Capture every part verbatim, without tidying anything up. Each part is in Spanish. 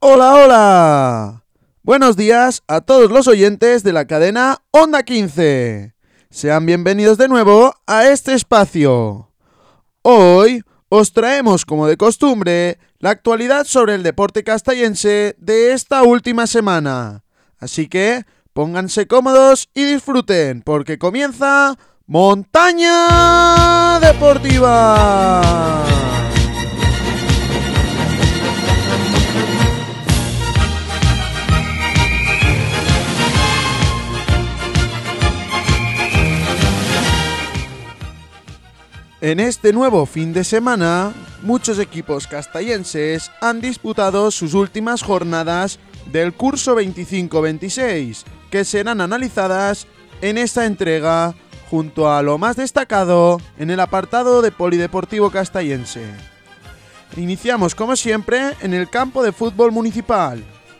Hola, hola. Buenos días a todos los oyentes de la cadena Onda quince. Sean bienvenidos de nuevo a este espacio. Hoy os traemos, como de costumbre, la actualidad sobre el deporte castellense de esta última semana. Así que pónganse cómodos y disfruten, porque comienza Montaña Deportiva. En este nuevo fin de semana, muchos equipos castellenses han disputado sus últimas jornadas del curso veinticinco veintiséis, que serán analizadas en esta entrega junto a lo más destacado en el apartado de Polideportivo Castellense. Iniciamos como siempre en el campo de fútbol municipal,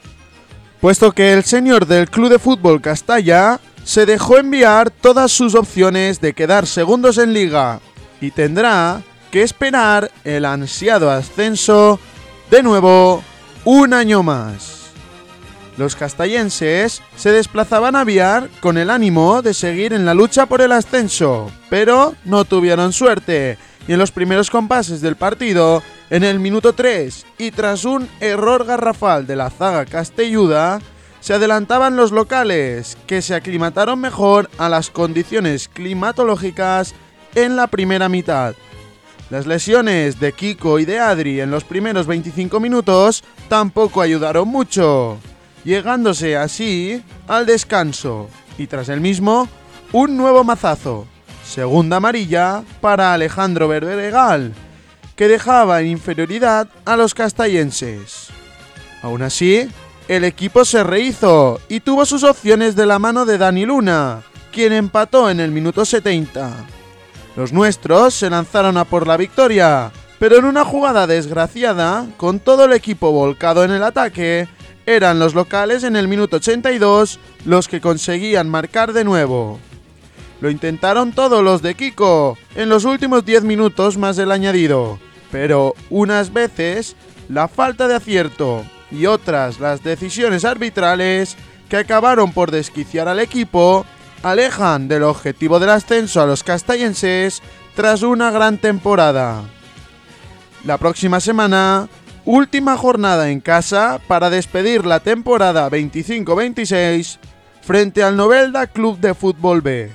puesto que el señor del Club de Fútbol Castalla se dejó enviar todas sus opciones de quedar segundos en liga y tendrá que esperar el ansiado ascenso de nuevo un año más. Los castellenses se desplazaban a Biar con el ánimo de seguir en la lucha por el ascenso, pero no tuvieron suerte y en los primeros compases del partido, en el minuto tres y tras un error garrafal de la zaga castelluda, se adelantaban los locales, que se aclimataron mejor a las condiciones climatológicas en la primera mitad. Las lesiones de Kiko y de Adri en los primeros veinticinco minutos tampoco ayudaron mucho, llegándose así al descanso y tras el mismo un nuevo mazazo, segunda amarilla para Alejandro Berberegal, que dejaba en inferioridad a los castellenses. Aún así, el equipo se rehizo y tuvo sus opciones de la mano de Dani Luna, quien empató en el minuto setenta. Los nuestros se lanzaron a por la victoria, pero en una jugada desgraciada, con todo el equipo volcado en el ataque, eran los locales en el minuto ochenta y dos los que conseguían marcar de nuevo. Lo intentaron todos los de Kiko en los últimos diez minutos más del añadido, pero unas veces la falta de acierto y otras las decisiones arbitrales que acabaron por desquiciar al equipo alejan del objetivo del ascenso a los castellenses tras una gran temporada. La próxima semana, última jornada en casa para despedir la temporada veinticinco veintiséis frente al Novelda Club de Fútbol B.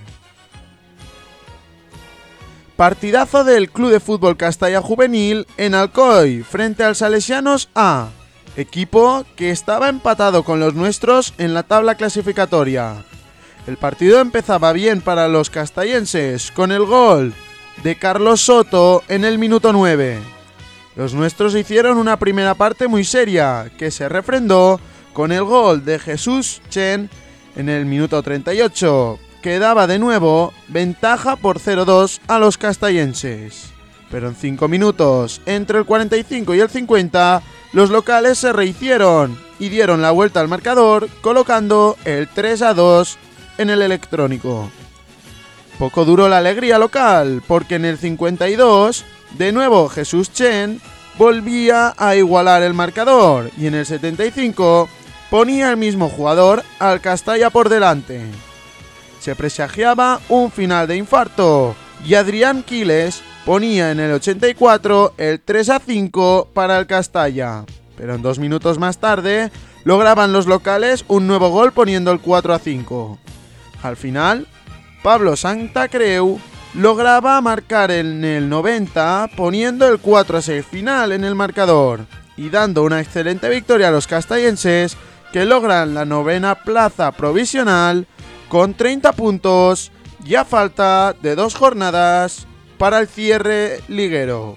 Partidazo del Club de Fútbol Castalla Juvenil en Alcoy frente al Salesianos A, equipo que estaba empatado con los nuestros en la tabla clasificatoria. El partido empezaba bien para los castellenses con el gol de Carlos Soto en el minuto nueve. Los nuestros hicieron una primera parte muy seria, que se refrendó con el gol de Jesús Chen en el minuto treinta y ocho, que daba de nuevo ventaja por cero dos a los castellenses. Pero en cinco minutos, entre el cuarenta y cinco y el cincuenta, los locales se rehicieron y dieron la vuelta al marcador, colocando el tres a dos en el electrónico. Poco duró la alegría local, porque en el cincuenta y dos, de nuevo Jesús Chen volvía a igualar el marcador y en el setenta y cinco ponía el mismo jugador al Castalla por delante. Se presagiaba un final de infarto y Adrián Quiles ponía en el ochenta y cuatro el tres a cinco para el Castalla, pero en dos minutos más tarde lograban los locales un nuevo gol poniendo el cuatro a cinco. Al final, Pablo Santacreu lograba marcar en el noventa poniendo el cuatro a seis final en el marcador y dando una excelente victoria a los castellenses, que logran la novena plaza provisional con treinta puntos y a falta de dos jornadas para el cierre liguero.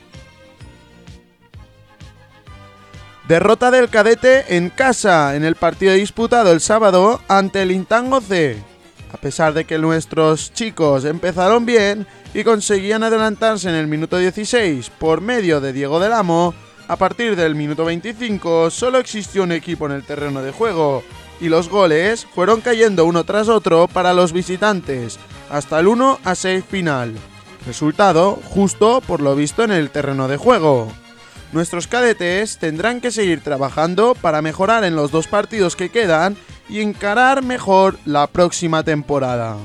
Derrota del Cadete en casa en el partido disputado el sábado ante el Intango C. A pesar de que nuestros chicos empezaron bien y conseguían adelantarse en el minuto dieciséis por medio de Diego del Amo, a partir del minuto veinticinco solo existió un equipo en el terreno de juego y los goles fueron cayendo uno tras otro para los visitantes, hasta el uno a seis final. Resultado justo por lo visto en el terreno de juego. nuestros cadetes tendrán que seguir trabajando para mejorar en los dos partidos que quedan y encarar mejor la próxima temporada.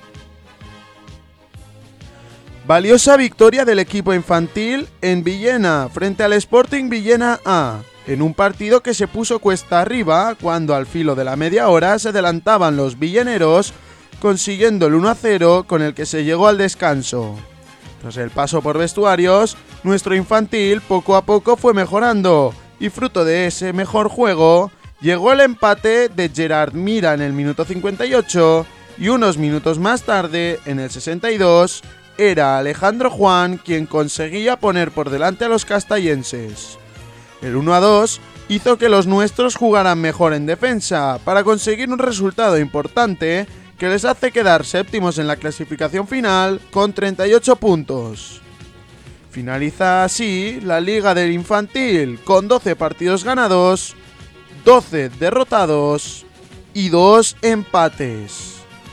Valiosa victoria del equipo infantil en Villena frente al Sporting Villena A, en un partido que se puso cuesta arriba cuando al filo de la media hora se adelantaban los villeneros, consiguiendo el uno a cero con el que se llegó al descanso. Tras el paso por vestuarios, nuestro infantil poco a poco fue mejorando y fruto de ese mejor juego llegó el empate de Gerard Mira en el minuto cincuenta y ocho y unos minutos más tarde, en el sesenta y dos, era Alejandro Juan quien conseguía poner por delante a los castellenses. El uno a dos hizo que los nuestros jugaran mejor en defensa para conseguir un resultado importante que les hace quedar séptimos en la clasificación final con treinta y ocho puntos. Finaliza así la Liga del Infantil con doce partidos ganados, doce derrotados y dos empates.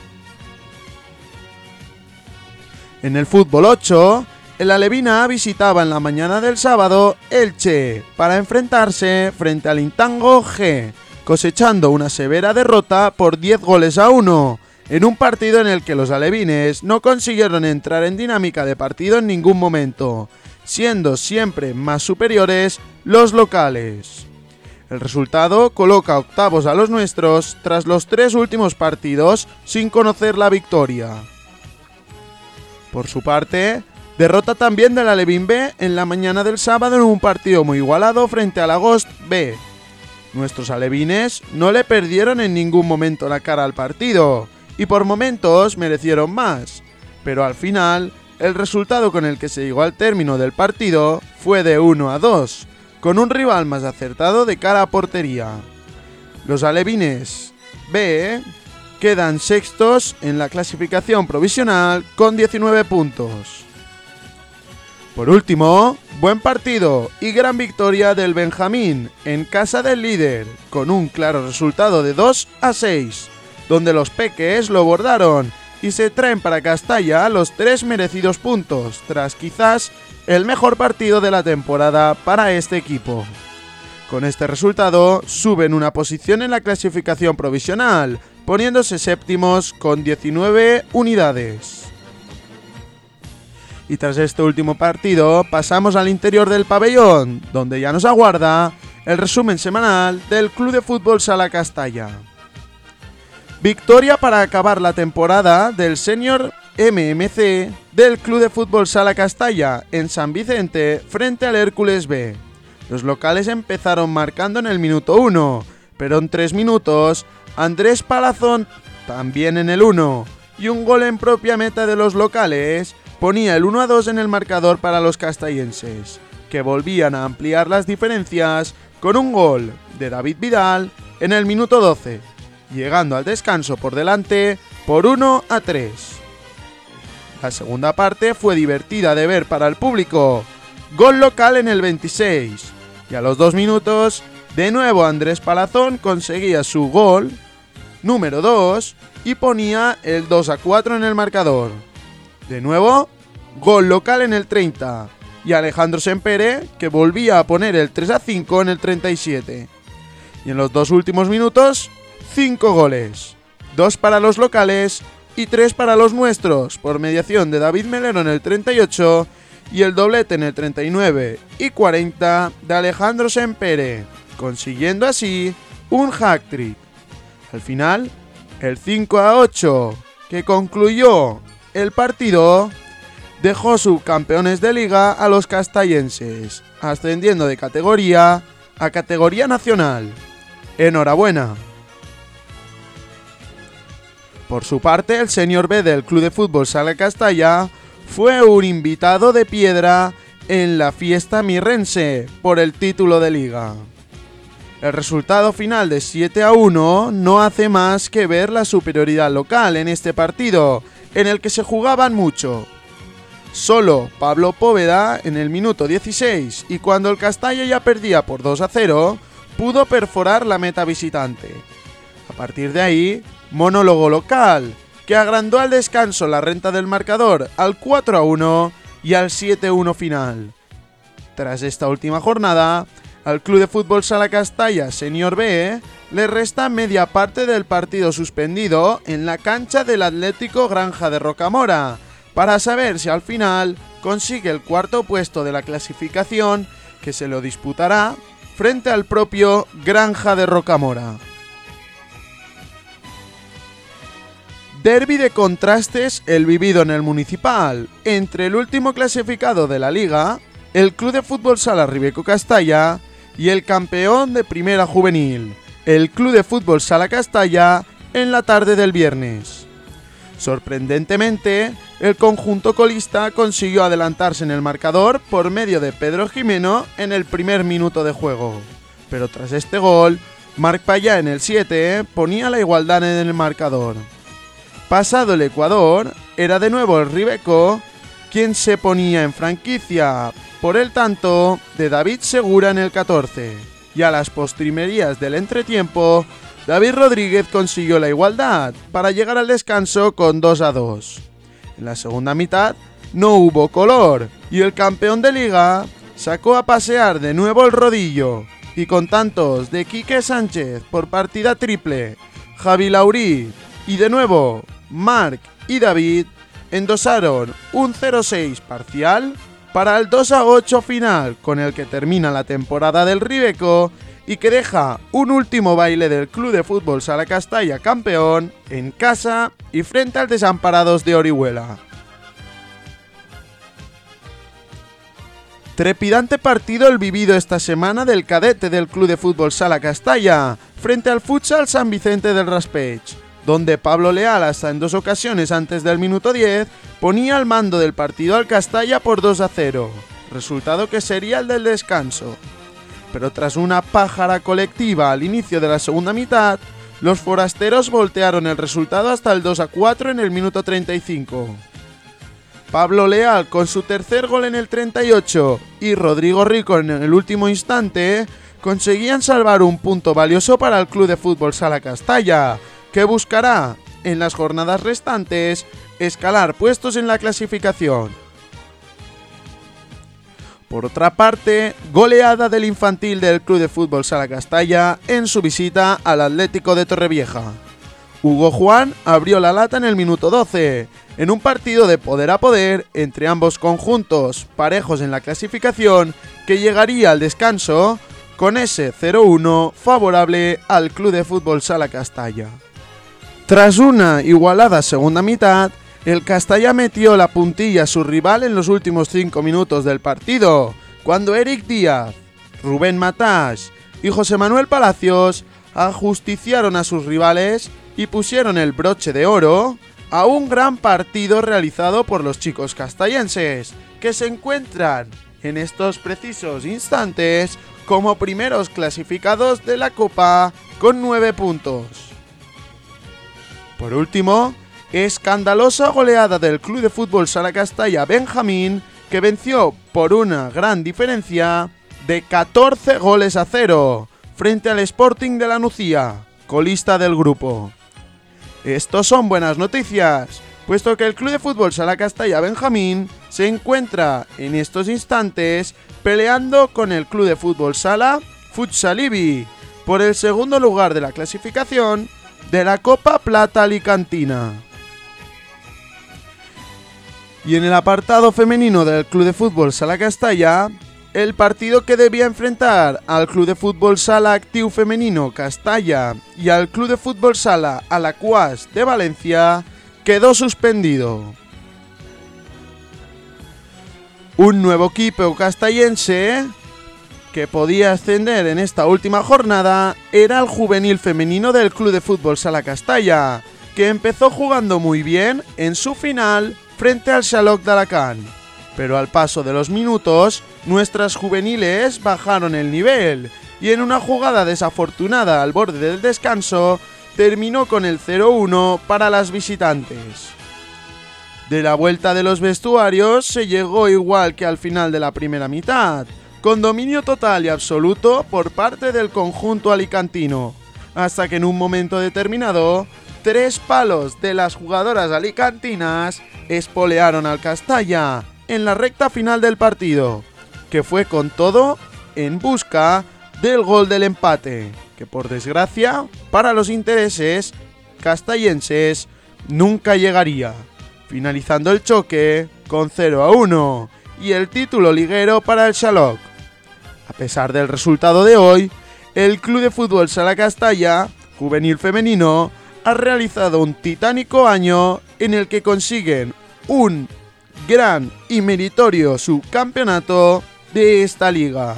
En el fútbol ocho, el Alevina visitaba en la mañana del sábado Elche para enfrentarse frente al Intango G, cosechando una severa derrota por diez goles a uno, en un partido en el que los alevines no consiguieron entrar en dinámica de partido en ningún momento, siendo siempre más superiores los locales. El resultado coloca octavos a los nuestros tras los tres últimos partidos sin conocer la victoria. Por su parte, derrota también del Alevín B en la mañana del sábado en un partido muy igualado frente al Agost B. Nuestros alevines no le perdieron en ningún momento la cara al partido y por momentos merecieron más, pero al final el resultado con el que se llegó al término del partido fue de uno a dos, con un rival más acertado de cara a portería. Los alevines B quedan sextos en la clasificación provisional con diecinueve puntos. Por último, buen partido y gran victoria del Benjamín en casa del líder, con un claro resultado de dos a seis, donde los peques lo bordaron y se traen para Castalla los tres merecidos puntos, tras quizás el mejor partido de la temporada para este equipo. Con este resultado suben una posición en la clasificación provisional, poniéndose séptimos con diecinueve unidades. Y tras este último partido pasamos al interior del pabellón, donde ya nos aguarda el resumen semanal del Club de Fútbol Sala Castalla. Victoria para acabar la temporada del Senior M M C del Club de Fútbol Sala Castalla en San Vicente frente al Hércules B. Los locales empezaron marcando en el minuto uno, pero en tres minutos Andrés Palazón, también en el uno, y un gol en propia meta de los locales, ponía el uno a dos en el marcador para los castellenses, que volvían a ampliar las diferencias con un gol de David Vidal en el minuto doce, llegando al descanso por delante por uno a tres. La segunda parte fue divertida de ver para el público, gol local en el veintiséis, y a los dos minutos, de nuevo Andrés Palazón conseguía su gol número dos y ponía el dos a cuatro en el marcador. De nuevo, gol local en el treinta, y Alejandro Sempere, que volvía a poner el tres a cinco en el treinta y siete. Y en los dos últimos minutos, cinco goles, dos para los locales y tres para los nuestros, por mediación de David Melero en el treinta y ocho y el doblete en el treinta y nueve y cuarenta de Alejandro Sempere, consiguiendo así un hat-trick. Al final, el cinco a ocho, que concluyó el partido, dejó subcampeones de liga a los castellenses, ascendiendo de categoría a categoría nacional. ¡Enhorabuena! Por su parte, el Senior B del Club de Fútbol Sala Castalla fue un invitado de piedra en la fiesta mirrense por el título de liga. El resultado final de siete a uno no hace más que ver la superioridad local en este partido, en el que se jugaban mucho. Solo Pablo Póveda en el minuto dieciséis, y cuando el Castalla ya perdía por dos a cero, pudo perforar la meta visitante. A partir de ahí, monólogo local, que agrandó al descanso la renta del marcador al cuatro a uno y al siete a uno final. Tras esta última jornada, al Club de Fútbol Sala Castalla Senior B le resta media parte del partido suspendido en la cancha del Atlético Granja de Rocamora, para saber si al final consigue el cuarto puesto de la clasificación, que se lo disputará frente al propio Granja de Rocamora. Derbi de contrastes el vivido en el Municipal, entre el último clasificado de la Liga, el Club de Fútbol Sala Ribeco Castalla, y el campeón de Primera Juvenil, el Club de Fútbol Sala Castalla, en la tarde del viernes. Sorprendentemente, el conjunto colista consiguió adelantarse en el marcador por medio de Pedro Jimeno en el primer minuto de juego, pero tras este gol, Marc Payá en el siete ponía la igualdad en el marcador. Pasado el Ecuador, era de nuevo el Ribeco quien se ponía en franquicia por el tanto de David Segura en el catorce, y a las postrimerías del entretiempo, David Rodríguez consiguió la igualdad para llegar al descanso con dos a dos. En la segunda mitad no hubo color y el campeón de liga sacó a pasear de nuevo el rodillo, y con tantos de Quique Sánchez por partida triple, Javi Laurí y de nuevo Marc y David endosaron un cero seis parcial para el dos a ocho final, con el que termina la temporada del Ribeco y que deja un último baile del Club de Fútbol Sala Castalla campeón en casa y frente al Desamparados de Orihuela. Trepidante partido el vivido esta semana del cadete del Club de Fútbol Sala Castalla frente al Futsal San Vicente del Raspeig, donde Pablo Leal, hasta en dos ocasiones antes del minuto diez, ponía al mando del partido al Castalla por dos a cero, resultado que sería el del descanso. Pero tras una pájara colectiva al inicio de la segunda mitad, los forasteros voltearon el resultado hasta el dos a cuatro en el minuto treinta y cinco. Pablo Leal con su tercer gol en el treinta y ocho y Rodrigo Rico en el último instante conseguían salvar un punto valioso para el Club de Fútbol Sala Castalla, que buscará, en las jornadas restantes, escalar puestos en la clasificación. Por otra parte, goleada del infantil del Club de Fútbol Sala Castalla en su visita al Atlético de Torrevieja. Hugo Juan abrió la lata en el minuto doce, en un partido de poder a poder entre ambos conjuntos, parejos en la clasificación, que llegaría al descanso con ese cero uno favorable al Club de Fútbol Sala Castalla. Tras una igualada segunda mitad, el Castalla metió la puntilla a su rival en los últimos cinco minutos del partido, cuando Eric Díaz, Rubén Matás y José Manuel Palacios ajusticiaron a sus rivales y pusieron el broche de oro a un gran partido realizado por los chicos castellenses, que se encuentran en estos precisos instantes como primeros clasificados de la Copa con nueve puntos. Por último, escandalosa goleada del Club de Fútbol Sala Castalla Benjamín, que venció por una gran diferencia de catorce goles a cero frente al Sporting de la Nucía, colista del grupo. Estos son buenas noticias, puesto que el Club de Fútbol Sala Castalla Benjamín se encuentra en estos instantes peleando con el Club de Fútbol Sala Futsalibi por el segundo lugar de la clasificación de la Copa Plata Alicantina. Y en el apartado femenino del Club de Fútbol Sala Castalla, el partido que debía enfrentar al Club de Fútbol Sala Actiu Femenino Castalla y al Club de Fútbol Sala Alacuás de Valencia quedó suspendido. Un nuevo equipo castellense que podía ascender en esta última jornada era el juvenil femenino del Club de Fútbol Sala Castalla, que empezó jugando muy bien en su final frente al Xaloc de Alacant. Pero al paso de los minutos, nuestras juveniles bajaron el nivel y en una jugada desafortunada al borde del descanso, terminó con el cero uno para las visitantes. De la vuelta de los vestuarios se llegó igual que al final de la primera mitad, con dominio total y absoluto por parte del conjunto alicantino, hasta que en un momento determinado, tres palos de las jugadoras alicantinas espolearon al Castalla en la recta final del partido, que fue con todo en busca del gol del empate, que por desgracia, para los intereses castellenses, nunca llegaría, finalizando el choque con cero a uno y el título liguero para el Xaloc. A pesar del resultado de hoy, el Club de Fútbol Sala Castalla, juvenil femenino, ha realizado un titánico año en el que consiguen un gran y meritorio subcampeonato de esta liga.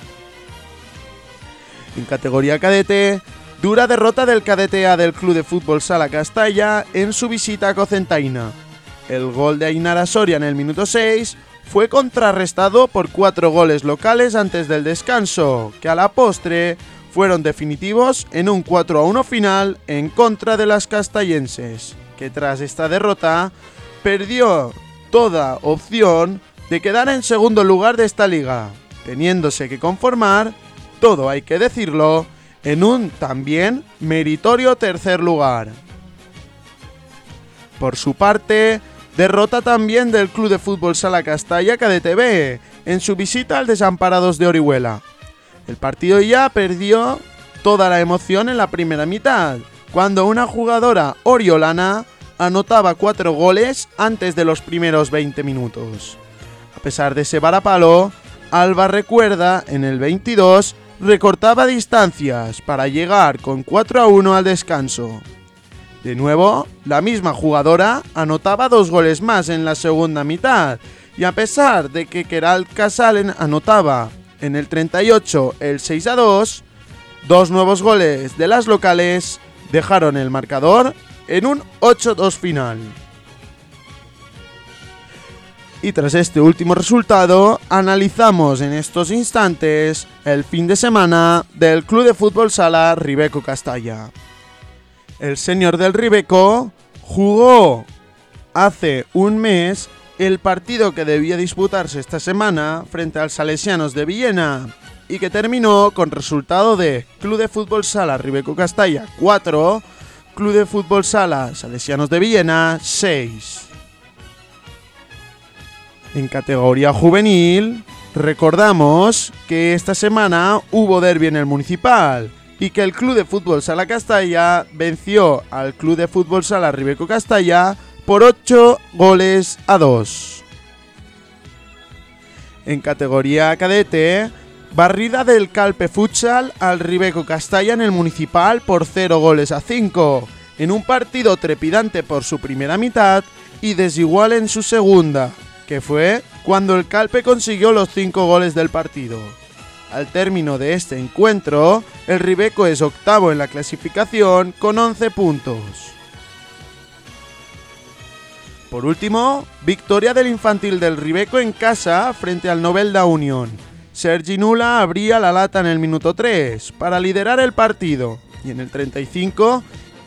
En categoría cadete, dura derrota del cadete A del Club de Fútbol Sala Castalla en su visita a Cocentaina. El gol de Ainara Soria en el minuto seis fue contrarrestado por cuatro goles locales antes del descanso, que a la postre fueron definitivos en un cuatro a uno final en contra de las castellenses, que tras esta derrota perdió toda opción de quedar en segundo lugar de esta liga, teniéndose que conformar, todo hay que decirlo, en un también meritorio tercer lugar. Por su parte, derrota también del Club de Fútbol Sala Castalla Cadete B en su visita al Desamparados de Orihuela. El partido ya perdió toda la emoción en la primera mitad, cuando una jugadora oriolana anotaba cuatro goles antes de los primeros veinte minutos. A pesar de ese varapalo, Alba Recuerda en el veintidós recortaba distancias para llegar con cuatro a uno al descanso. De nuevo, la misma jugadora anotaba dos goles más en la segunda mitad, y a pesar de que Keral Casalen anotaba en el treinta y ocho el seis a dos, dos nuevos goles de las locales dejaron el marcador en un ocho a dos final. Y tras este último resultado, analizamos en estos instantes el fin de semana del Club de Fútbol Sala Ribeco Castalla. El señor del Ribeco jugó hace un mes el partido que debía disputarse esta semana frente al Salesianos de Villena y que terminó con resultado de Club de Fútbol Sala Ribeco Castalla cuatro, Club de Fútbol Sala Salesianos de Villena seis. En categoría juvenil, recordamos que esta semana hubo derbi en el Municipal y que el Club de Fútbol Sala Castalla venció al Club de Fútbol Sala Ribeco Castalla por ocho goles a dos. En categoría cadete, barrida del Calpe Futsal al Ribeco Castalla en el Municipal por cero goles a cinco, en un partido trepidante por su primera mitad y desigual en su segunda, que fue cuando el Calpe consiguió los cinco goles del partido. Al término de este encuentro, el Ribeco es octavo en la clasificación con once puntos. Por último, victoria del infantil del Ribeco en casa frente al Novelda Unión. Sergi Nula abría la lata en el minuto tres para liderar el partido y en el treinta y cinco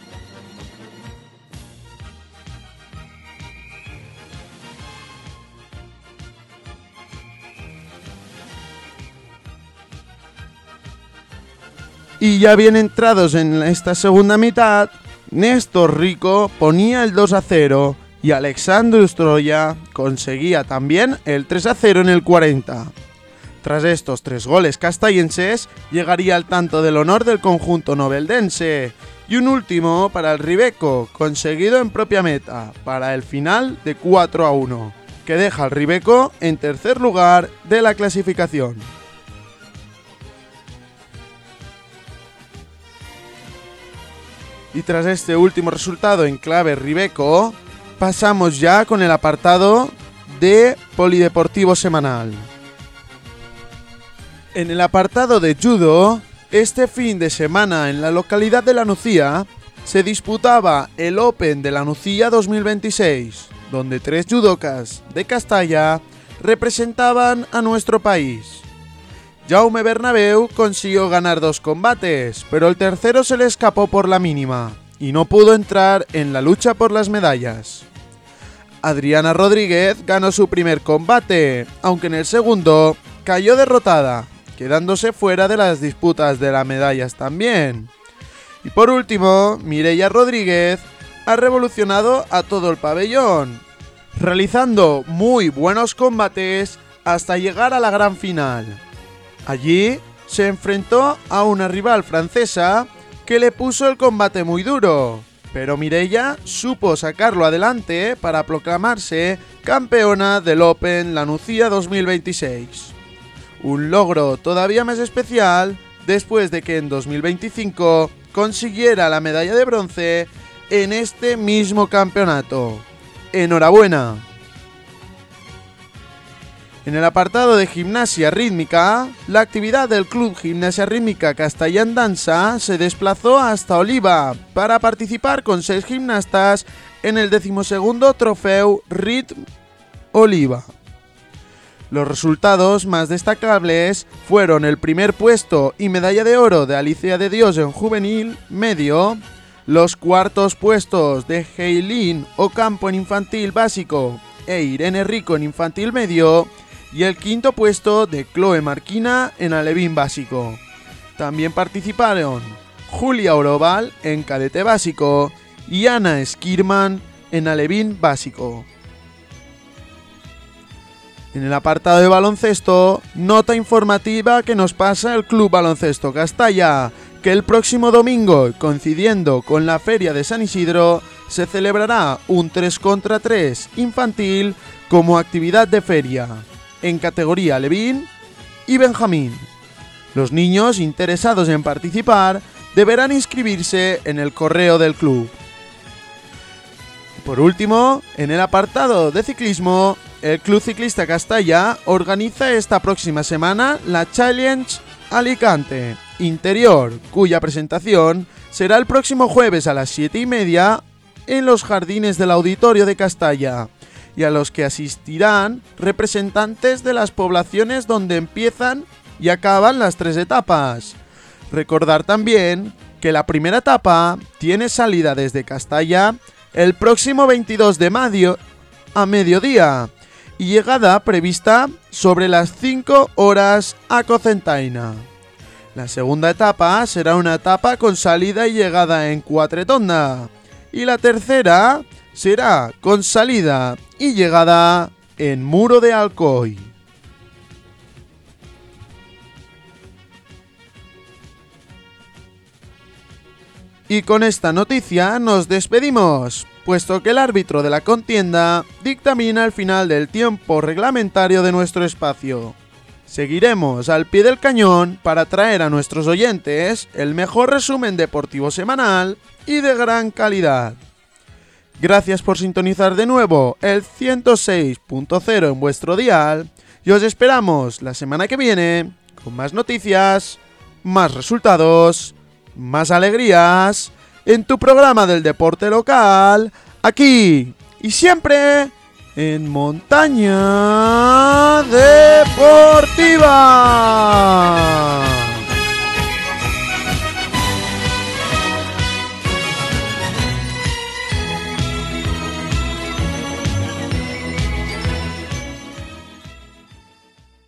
y ya bien entrados en esta segunda mitad, Néstor Rico ponía el dos a cero y Alexandru Stroya conseguía también el tres a cero en el cuarenta. Tras estos tres goles castellenses, llegaría al tanto del honor del conjunto noveldense y un último para el Ribeco, conseguido en propia meta, para el final de cuatro a uno, que deja al Ribeco en tercer lugar de la clasificación. Y tras este último resultado en clave Ribeco, pasamos ya con el apartado de Polideportivo Semanal. En el apartado de judo, este fin de semana en la localidad de La Nucía se disputaba el Open de La Nucía dos mil veintiséis, donde tres judocas de Castalla representaban a nuestro país. Jaume Bernabeu consiguió ganar dos combates, pero el tercero se le escapó por la mínima y no pudo entrar en la lucha por las medallas. Adriana Rodríguez ganó su primer combate, aunque en el segundo cayó derrotada, quedándose fuera de las disputas de las medallas también. Y por último, Mireia Rodríguez ha revolucionado a todo el pabellón, realizando muy buenos combates hasta llegar a la gran final. Allí se enfrentó a una rival francesa que le puso el combate muy duro, pero Mireia supo sacarlo adelante para proclamarse campeona del Open La Nucía dos mil veintiséis. Un logro todavía más especial después de que en dos mil veinticinco consiguiera la medalla de bronce en este mismo campeonato. ¡Enhorabuena! En el apartado de gimnasia rítmica, la actividad del Club Gimnasia Rítmica Castellán Dansa se desplazó hasta Oliva para participar con seis gimnastas en el decimosegundo Trofeu Ritm Oliva. Los resultados más destacables fueron el primer puesto y medalla de oro de Alicia de Dios en juvenil medio, los cuartos puestos de Heilín Ocampo en infantil básico e Irene Rico en infantil medio, y el quinto puesto de Chloe Marquina en alevín básico. También participaron Julia Oroval en cadete básico y Ana Skirman en alevín básico. En el apartado de baloncesto, nota informativa que nos pasa el Club Baloncesto Castalla, que el próximo domingo, coincidiendo con la Feria de San Isidro, se celebrará un tres contra tres infantil como actividad de feria, en categoría alevín y benjamín. Los niños interesados en participar deberán inscribirse en el correo del club. Por último, en el apartado de ciclismo, el Club Ciclista Castalla organiza esta próxima semana la Challenge Alicante Interior, cuya presentación será el próximo jueves a las siete y media en los jardines del Auditorio de Castalla, y a los que asistirán representantes de las poblaciones donde empiezan y acaban las tres etapas. Recordar también que la primera etapa tiene salida desde Castalla el próximo veintidós de mayo a mediodía y llegada prevista sobre las cinco horas a Cocentaina. La segunda etapa será una etapa con salida y llegada en Cuatretonda, y la tercera será con salida y llegada en Muro de Alcoy. Y con esta noticia nos despedimos, puesto que el árbitro de la contienda dictamina el final del tiempo reglamentario de nuestro espacio. Seguiremos al pie del cañón para traer a nuestros oyentes el mejor resumen deportivo semanal y de gran calidad. Gracias por sintonizar de nuevo el ciento seis punto cero en vuestro dial y os esperamos la semana que viene con más noticias, más resultados, más alegrías en tu programa del deporte local, aquí y siempre en Montaña Deportiva.